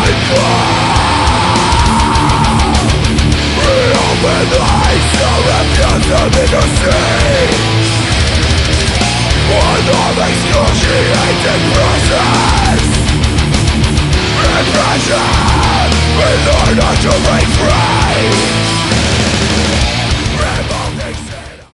Excruciating process, repression, in order to break free.